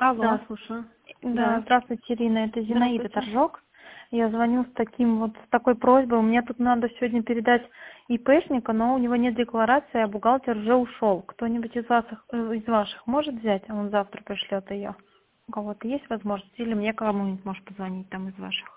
Да, Алло. слушаю. Да, Да. здравствуйте, Ирина, это Зинаида Здравствуйте. Торжок. Я звоню с такой просьбой. Мне тут надо сегодня передать ИПшника, но у него нет декларации, а бухгалтер уже ушел. Кто-нибудь из ваших может взять? Он завтра пришлет ее. У кого-то есть возможность? Или мне кому-нибудь может позвонить там из ваших?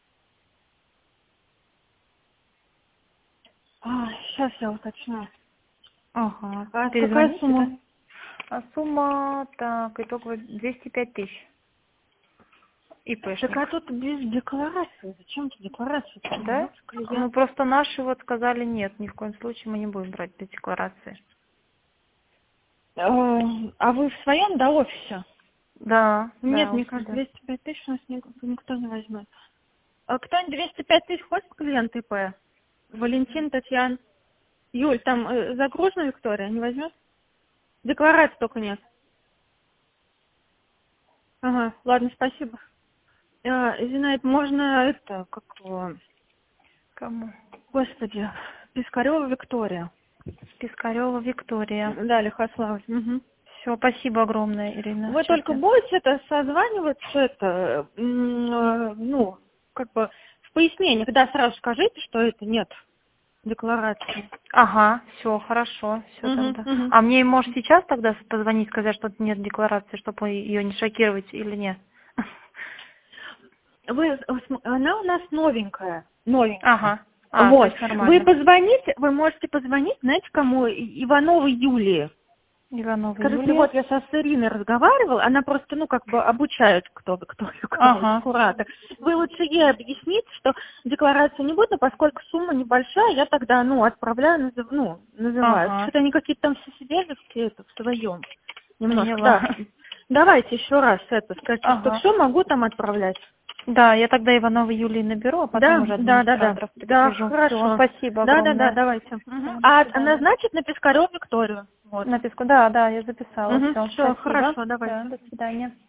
Сейчас я уточню. Ага. А какая Перезвоните, да? сумма? А сумма, так, итоговая 205 тысяч. Так а ИПшник. тут без декларации. Зачем тут декларация? У Да? нас Ну, клиент. просто наши вот сказали нет, ни в коем случае мы не будем брать без декларации. А вы в своем, да, офисе? Да, Нет, да, мне кажется, да. 205 тысяч у нас никто не возьмет. А кто-нибудь 205 тысяч хочет клиент ИП? Валентин, Татьяна, Юль, там загружена Виктория, не возьмет? Декларации только нет. Ага, ладно, спасибо. Зинаид, можно это, Кому? господи, Пискарева Виктория. Пискарева Виктория. Да, Лихославль. Угу. Все, спасибо огромное, Ирина. Вы Сейчас только я... будете это созваниваться, в пояснениях, да, сразу скажите, что это нет декларации. Ага, все, хорошо, все Угу, тогда. угу. А мне, может, сейчас тогда позвонить, сказать, что нет декларации, чтобы ее не шокировать или нет? Она у нас новенькая. Новенькая. Ага. То Вот. есть Вы нормально. позвоните, вы можете позвонить, знаете, кому? Ивановой Юлии. Иванова Скажите, Юлия. вот я со Ириной разговаривала, она просто, обучает, кто у кого Ага. куратор. Вы лучше ей объясните, что декларации не будет, но поскольку сумма небольшая, я тогда, отправляю, называю. Ага. Что-то они какие-то там все сидели в своем немножко, Поняла. да. Давайте еще раз скажите, что Ага. все могу там отправлять. Да, я тогда Ивановой Юлии наберу, а потом Да, уже да, да, да. администраторов Да, предупрежу. Все, хорошо. спасибо Да, да, да, огромное. давайте. Мгм. Всё, до А свидания. назначить на Пискарёв Викторию. Вот. Написку, да, я записала. Все, Все, спасибо. хорошо, Да, давайте. до свидания.